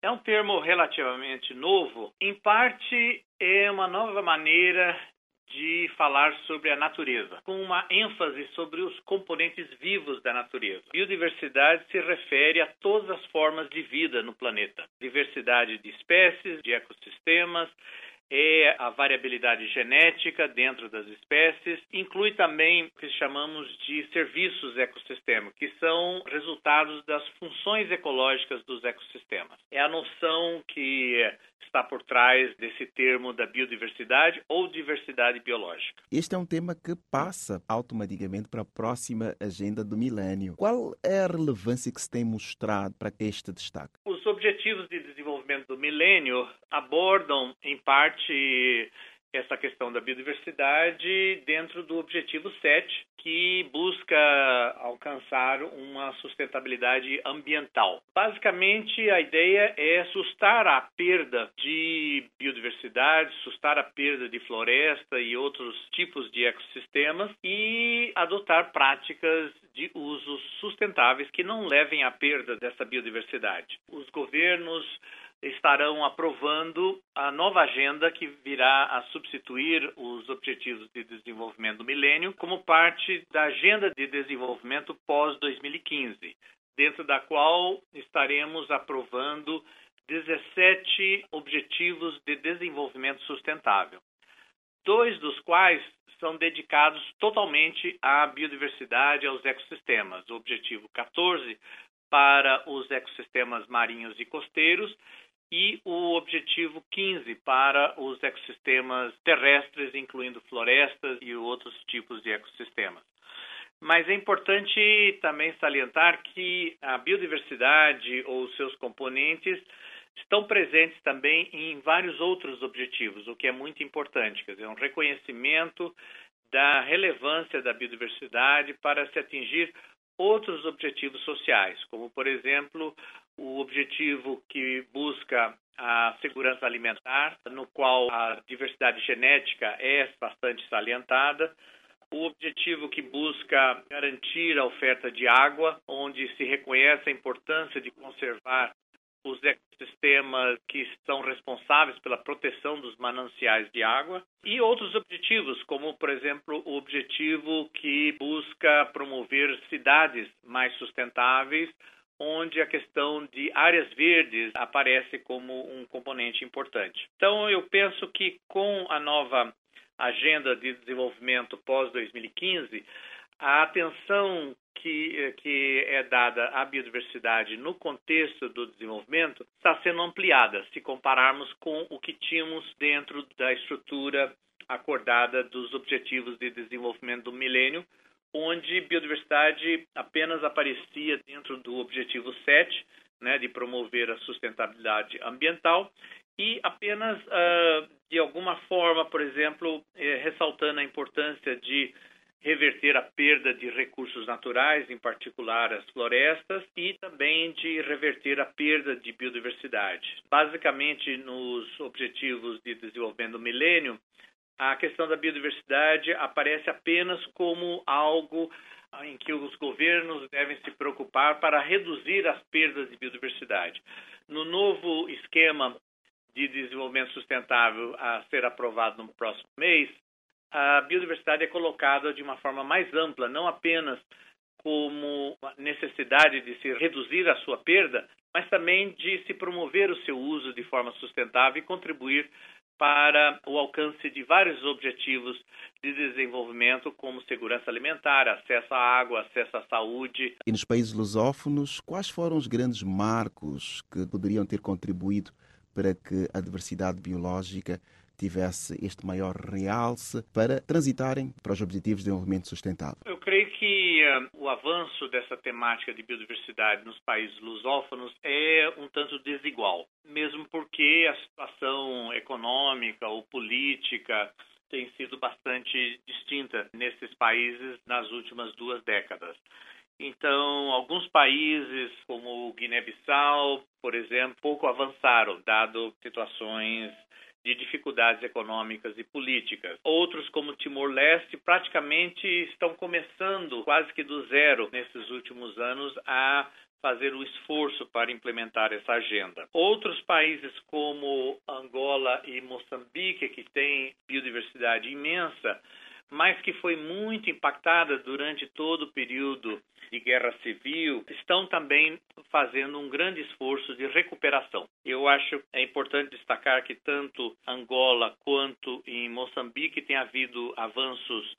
É um termo relativamente novo. Em parte, é uma nova maneira de falar sobre a natureza, com uma ênfase sobre os componentes vivos da natureza. Biodiversidade se refere a todas as formas de vida no planeta. Diversidade de espécies, de ecossistemas, é a variabilidade genética dentro das espécies, inclui também o que chamamos de serviços ecossistêmicos, que são resultados das funções ecológicas dos ecossistemas. É a noção que está por trás desse termo da biodiversidade ou diversidade biológica. Este é um tema que passa automaticamente para a próxima agenda do milénio. Qual é a relevância que se tem mostrado para este destaque? Os Objetivos de Desenvolvimento do Milênio abordam, em parte, essa questão da biodiversidade dentro do Objetivo 7, que busca alcançar uma sustentabilidade ambiental. Basicamente, a ideia é sustar a perda de biodiversidade, sustar a perda de floresta e outros tipos de ecossistemas e adotar práticas de uso sustentáveis que não levem à perda dessa biodiversidade. Os governos estarão aprovando a nova agenda que virá a substituir os Objetivos de Desenvolvimento do Milênio como parte da Agenda de Desenvolvimento pós-2015, dentro da qual estaremos aprovando 17 Objetivos de Desenvolvimento Sustentável, 2 dos quais são dedicados totalmente à biodiversidade e aos ecossistemas. O Objetivo 14 para os ecossistemas marinhos e costeiros e o Objetivo 15 para os ecossistemas terrestres, incluindo florestas e outros tipos de ecossistemas. Mas é importante também salientar que a biodiversidade ou seus componentes estão presentes também em vários outros objetivos, o que é muito importante, quer dizer, um reconhecimento da relevância da biodiversidade para se atingir outros objetivos sociais, como, por exemplo, o objetivo que busca a segurança alimentar, no qual a diversidade genética é bastante salientada, o objetivo que busca garantir a oferta de água, onde se reconhece a importância de conservar os ecossistemas que são responsáveis pela proteção dos mananciais de água, e outros objetivos, como, por exemplo, o objetivo que busca promover cidades mais sustentáveis, onde a questão de áreas verdes aparece como um componente importante. Então, eu penso que com a nova Agenda de Desenvolvimento pós-2015, a atenção que é dada à biodiversidade no contexto do desenvolvimento está sendo ampliada, se compararmos com o que tínhamos dentro da estrutura acordada dos Objetivos de Desenvolvimento do Milênio, onde biodiversidade apenas aparecia dentro do Objetivo 7, de promover a sustentabilidade ambiental, e apenas, de alguma forma, por exemplo, ressaltando a importância de reverter a perda de recursos naturais, em particular as florestas, e também de reverter a perda de biodiversidade. Basicamente, nos Objetivos de Desenvolvimento do Milênio, a questão da biodiversidade aparece apenas como algo em que os governos devem se preocupar para reduzir as perdas de biodiversidade. No novo esquema de desenvolvimento sustentável a ser aprovado no próximo mês, a biodiversidade é colocada de uma forma mais ampla, não apenas como necessidade de se reduzir a sua perda, mas também de se promover o seu uso de forma sustentável e contribuir para o alcance de vários objetivos de desenvolvimento, como segurança alimentar, acesso à água, acesso à saúde. E nos países lusófonos, quais foram os grandes marcos que poderiam ter contribuído para que a diversidade biológica tivesse este maior realce para transitarem para os Objetivos de Desenvolvimento Sustentável? Eu creio que o avanço dessa temática de biodiversidade nos países lusófonos é um tanto desigual, mesmo porque a situação econômica ou política tem sido bastante distinta nesses países nas últimas 2 décadas. Então, alguns países, como Guiné-Bissau, por exemplo, pouco avançaram, dado situações de dificuldades econômicas e políticas. Outros, como Timor-Leste, praticamente estão começando quase que do zero nesses últimos anos a fazer o esforço para implementar essa agenda. Outros países como Angola e Moçambique, que têm biodiversidade imensa, mas que foi muito impactada durante todo o período de guerra civil, estão também fazendo um grande esforço de recuperação. Eu acho importante destacar que tanto Angola quanto em Moçambique tem havido avanços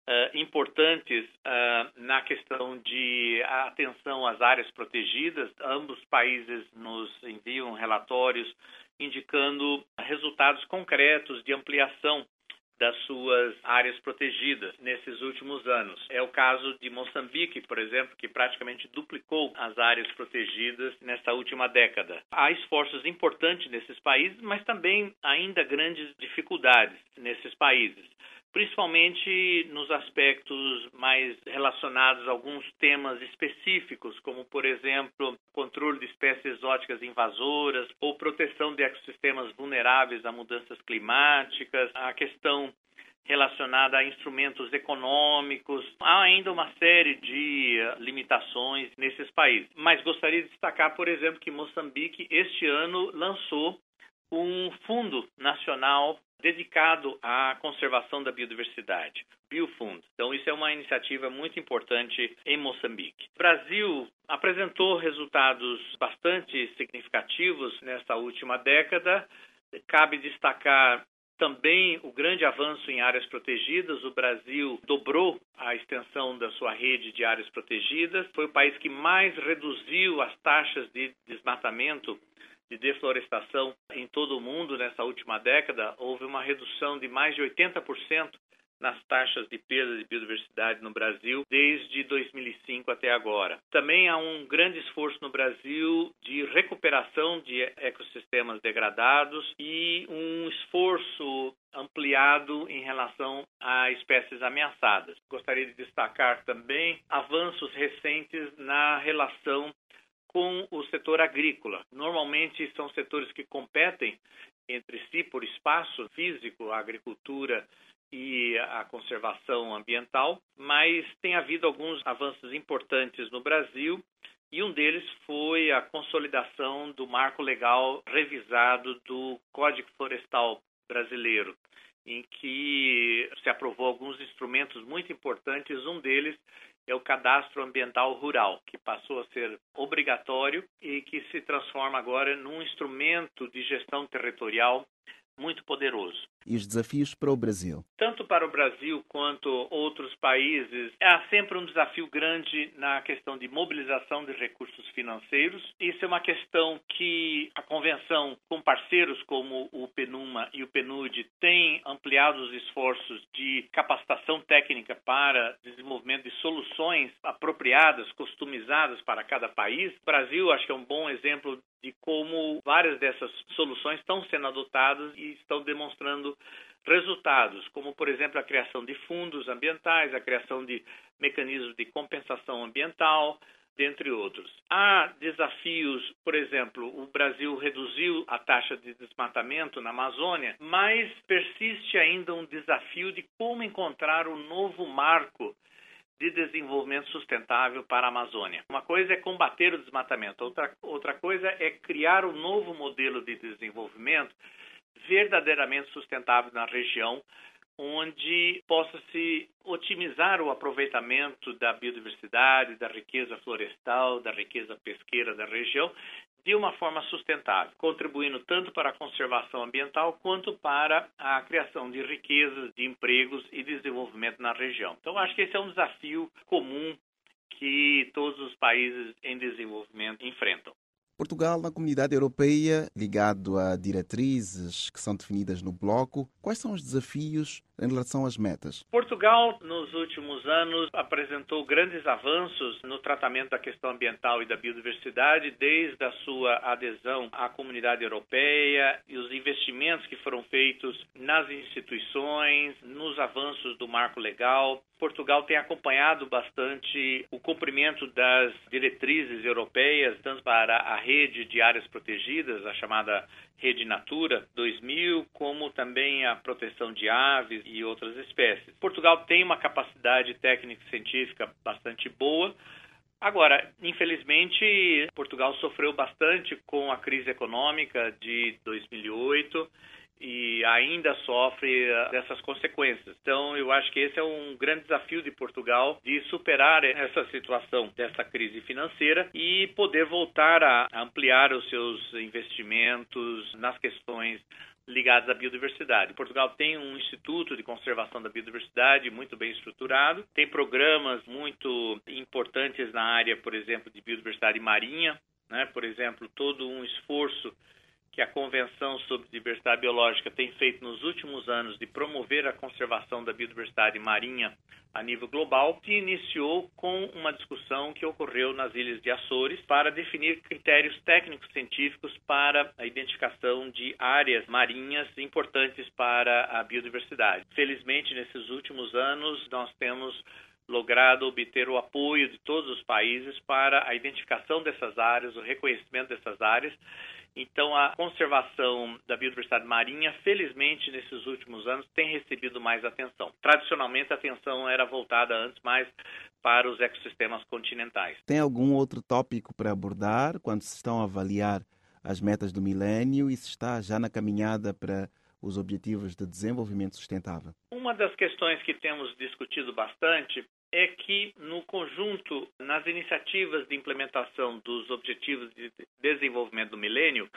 importantes na questão de atenção às áreas protegidas. Ambos países nos enviam relatórios indicando resultados concretos de ampliação das suas áreas protegidas nesses últimos anos. É o caso de Moçambique, por exemplo, que praticamente duplicou as áreas protegidas nesta última década. Há esforços importantes nesses países, mas também ainda grandes dificuldades nesses países, principalmente nos aspectos mais relacionados a alguns temas específicos, como, por exemplo, controle de espécies exóticas invasoras ou proteção de ecossistemas vulneráveis a mudanças climáticas, a questão relacionada a instrumentos econômicos. Há ainda uma série de limitações nesses países. Mas gostaria de destacar, por exemplo, que Moçambique, este ano, lançou um fundo nacional dedicado à conservação da biodiversidade, Biofund. Então, isso é uma iniciativa muito importante em Moçambique. O Brasil apresentou resultados bastante significativos nesta última década. Cabe destacar também o grande avanço em áreas protegidas. O Brasil dobrou a extensão da sua rede de áreas protegidas. Foi o país que mais reduziu as taxas de desmatamento, de deflorestação em todo o mundo nessa última década. Houve uma redução de mais de 80% nas taxas de perda de biodiversidade no Brasil desde 2005 até agora. Também há um grande esforço no Brasil de recuperação de ecossistemas degradados e um esforço ampliado em relação a espécies ameaçadas. Gostaria de destacar também avanços recentes na relação com o setor agrícola. Normalmente são setores que competem entre si por espaço físico, a agricultura e a conservação ambiental, mas tem havido alguns avanços importantes no Brasil e um deles foi a consolidação do marco legal revisado do Código Florestal Brasileiro, em que se aprovou alguns instrumentos muito importantes. Um deles é o Cadastro Ambiental Rural, que passou a ser obrigatório e que se transforma agora num instrumento de gestão territorial muito poderoso. E os desafios para o Brasil? Tanto para o Brasil quanto outros países, há sempre um desafio grande na questão de mobilização de recursos financeiros. Isso é uma questão que a Convenção, com parceiros como o PNUMA e o PNUD, tem ampliado os esforços de capacitação técnica para desenvolvimento de soluções apropriadas, customizadas para cada país. O Brasil, acho que é um bom exemplo de como várias dessas soluções estão sendo adotadas e estão demonstrando resultados, como, por exemplo, a criação de fundos ambientais, a criação de mecanismos de compensação ambiental, dentre outros. Há desafios, por exemplo, o Brasil reduziu a taxa de desmatamento na Amazônia, mas persiste ainda um desafio de como encontrar um novo marco de desenvolvimento sustentável para a Amazônia. Uma coisa é combater o desmatamento, outra coisa é criar um novo modelo de desenvolvimento verdadeiramente sustentável na região, onde possa-se otimizar o aproveitamento da biodiversidade, da riqueza florestal, da riqueza pesqueira da região, de uma forma sustentável, contribuindo tanto para a conservação ambiental quanto para a criação de riquezas, de empregos e desenvolvimento na região. Então, acho que esse é um desafio comum que todos os países em desenvolvimento enfrentam. Portugal, na Comunidade Europeia, ligado a diretrizes que são definidas no bloco, quais são os desafios em relação às metas? Portugal, nos últimos anos, apresentou grandes avanços no tratamento da questão ambiental e da biodiversidade, desde a sua adesão à Comunidade Europeia e os investimentos que foram feitos nas instituições, nos avanços do marco legal. Portugal tem acompanhado bastante o cumprimento das diretrizes europeias, tanto para a rede de áreas protegidas, a chamada Rede Natura 2000, como também a proteção de aves e outras espécies. Portugal tem uma capacidade técnica e científica bastante boa, Agora, infelizmente, Portugal sofreu bastante com a crise econômica de 2008 e ainda sofre dessas consequências. Então, eu acho que esse é um grande desafio de Portugal, de superar essa situação dessa crise financeira e poder voltar a ampliar os seus investimentos nas questões ligados à biodiversidade. Portugal tem um Instituto de Conservação da Biodiversidade muito bem estruturado, tem programas muito importantes na área, por exemplo, de biodiversidade marinha, né? Por exemplo, todo um esforço que a Convenção sobre Diversidade Biológica tem feito nos últimos anos de promover a conservação da biodiversidade marinha a nível global, se iniciou com uma discussão que ocorreu nas Ilhas de Açores para definir critérios técnicos científicos para a identificação de áreas marinhas importantes para a biodiversidade. Felizmente, nesses últimos anos, nós temos logrado obter o apoio de todos os países para a identificação dessas áreas, o reconhecimento dessas áreas. Então, a conservação da biodiversidade marinha, felizmente, nesses últimos anos, tem recebido mais atenção. Tradicionalmente, a atenção era voltada antes mais para os ecossistemas continentais. Tem algum outro tópico para abordar quando se estão a avaliar as metas do milênio e se está já na caminhada para os Objetivos de Desenvolvimento Sustentável? Uma das questões que temos discutido bastante é que, no conjunto, nas iniciativas de implementação dos Objetivos de Desenvolvimento do Milênio,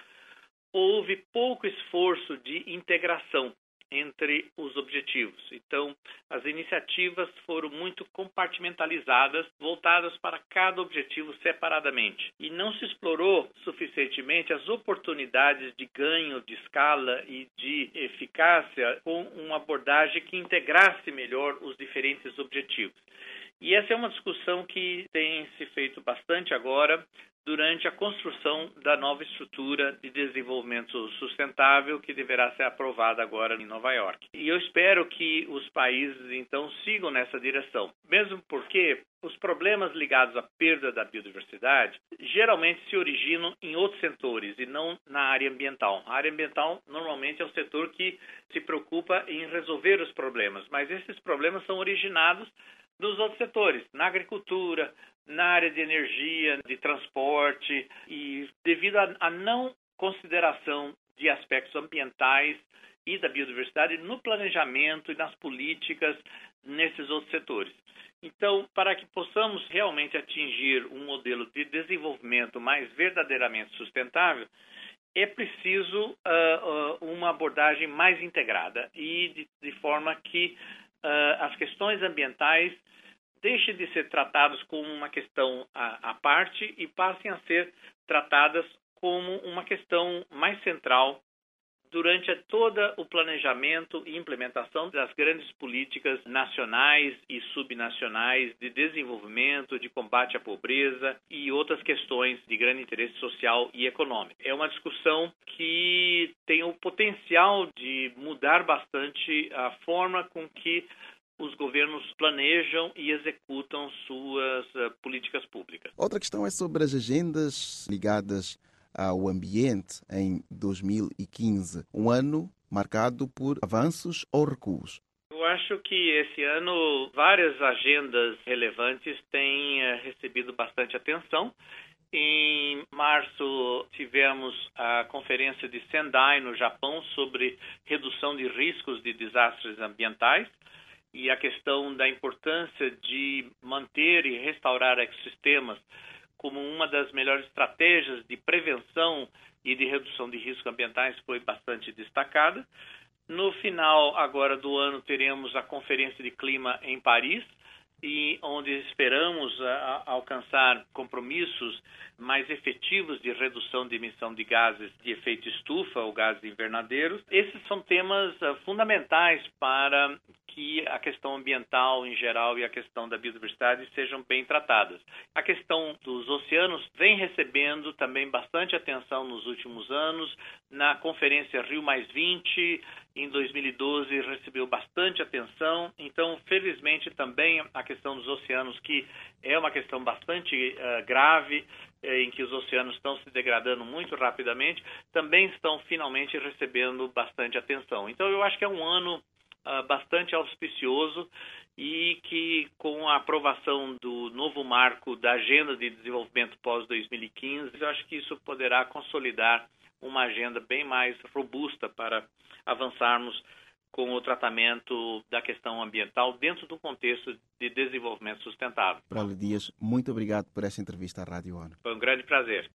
houve pouco esforço de integração entre os objetivos. Então, as iniciativas foram muito compartimentalizadas, voltadas para cada objetivo separadamente. E não se explorou suficientemente as oportunidades de ganho de escala e de eficácia com uma abordagem que integrasse melhor os diferentes objetivos. E essa é uma discussão que tem se feito bastante agora durante a construção da nova estrutura de desenvolvimento sustentável que deverá ser aprovada agora em Nova York. E eu espero que os países, então, sigam nessa direção, mesmo porque os problemas ligados à perda da biodiversidade geralmente se originam em outros setores e não na área ambiental. A área ambiental normalmente é o setor que se preocupa em resolver os problemas, mas esses problemas são originados dos outros setores, na agricultura, na área de energia, de transporte, e devido à não consideração de aspectos ambientais e da biodiversidade no planejamento e nas políticas nesses outros setores. Então, para que possamos realmente atingir um modelo de desenvolvimento mais verdadeiramente sustentável, é preciso uma abordagem mais integrada e de forma que as questões ambientais deixem de ser tratadas como uma questão à parte e passem a ser tratadas como uma questão mais central durante todo o planejamento e implementação das grandes políticas nacionais e subnacionais de desenvolvimento, de combate à pobreza e outras questões de grande interesse social e econômico. É uma discussão que tem o potencial de mudar bastante a forma com que os governos planejam e executam suas políticas públicas. Outra questão é sobre as agendas ligadas ao ambiente em 2015, um ano marcado por avanços ou recuos. Eu acho que esse ano várias agendas relevantes têm recebido bastante atenção. Em março, tivemos a conferência de Sendai, no Japão, sobre redução de riscos de desastres ambientais e a questão da importância de manter e restaurar ecossistemas como uma das melhores estratégias de prevenção e de redução de riscos ambientais foi bastante destacada. No final agora do ano teremos a Conferência de Clima em Paris, e onde esperamos alcançar compromissos mais efetivos de redução de emissão de gases de efeito estufa ou gases invernadeiros. Esses são temas fundamentais para que a questão ambiental em geral e a questão da biodiversidade sejam bem tratadas. A questão dos oceanos vem recebendo também bastante atenção nos últimos anos. Na Conferência Rio+20, em 2012, recebeu bastante atenção. Então, felizmente, também a questão dos oceanos, que é uma questão bastante grave, em que os oceanos estão se degradando muito rapidamente, também estão finalmente recebendo bastante atenção. Então, eu acho que é um ano bastante auspicioso e que, com a aprovação do novo marco da Agenda de Desenvolvimento pós-2015, eu acho que isso poderá consolidar uma agenda bem mais robusta para avançarmos com o tratamento da questão ambiental dentro do contexto de desenvolvimento sustentável. Braulio Dias, muito obrigado por essa entrevista à Rádio ONU. Foi um grande prazer.